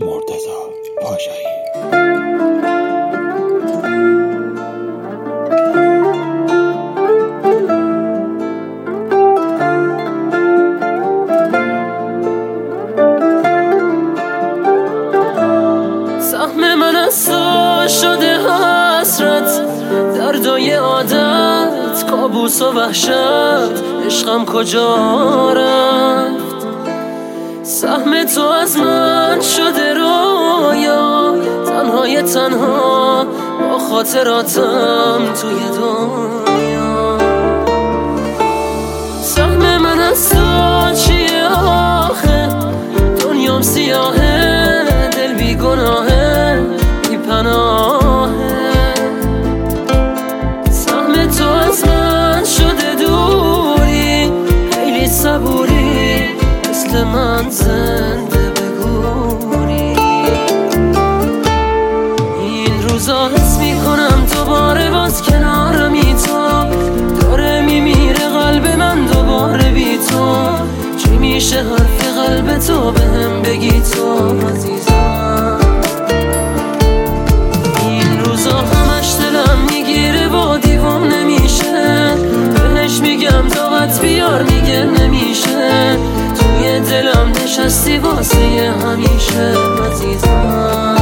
مرتضی پاشایی. سهم من از تو شده حسرت، دردای عادت، کابوس و وحشت، عشقم کجا رفت؟ سهم تو از من شده رویا، تنهای تنها با خاطراتم توی دنیا. سهم من از تو چیه آخه؟ دنیام سیاهه، دل بی گناهه، بی پناهه. سهم تو از من شده دوری، خیلی صبوری، مثل من زنده بگوری. این روزا حس میکنم دوباره باز کنارمی تو، داره میمیره قلب من دوباره بی تو. چی میشه حرف قلب تو بهم بگی تو عزیزم؟ این روزا همش دلم میگیره و دیوام نمیشه، بهش میگم دعوت بیار میگه نمیشه. توی دلم نشستی واسه همیشه عزیزم.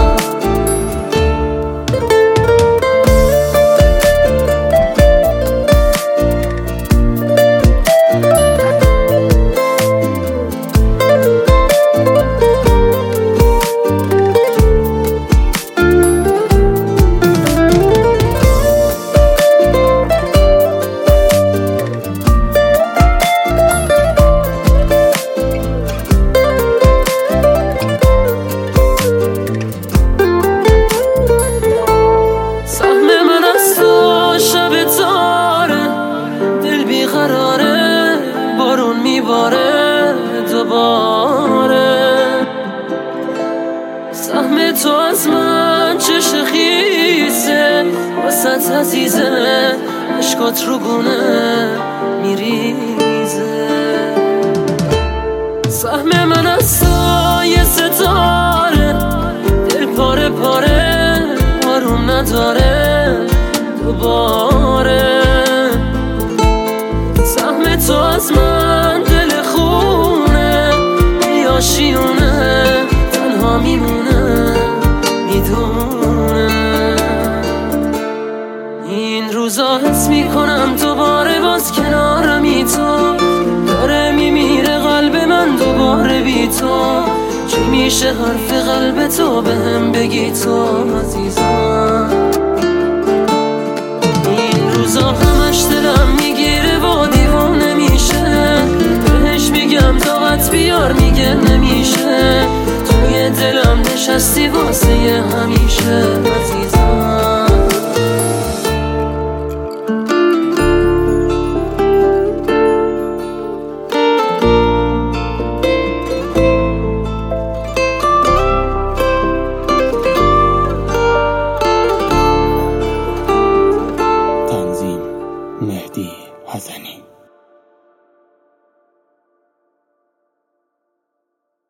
بارون میباره دوباره، سهم تو از من چه خیسه، واسط عزیزه، عشقات رو گونه میریزه. سهم من از تو یه ستاره، دل پاره پاره، آروم نداره دوباره. سهم تو از من دل خونه، یا شیونه، تنها میمونه میدونه. این روزا حس میکنم دوباره باز کنارمی تو، داره میمیره قلب من دوباره بی تو. چی میشه حرف قلب تو بهم بگی تو عزیزم؟ این روزا همش دلم میگیره و دیوام نمیشه، بهش میگم دعوت بیار میگه نمیشه. توی دلم نشستی واسه همیشه.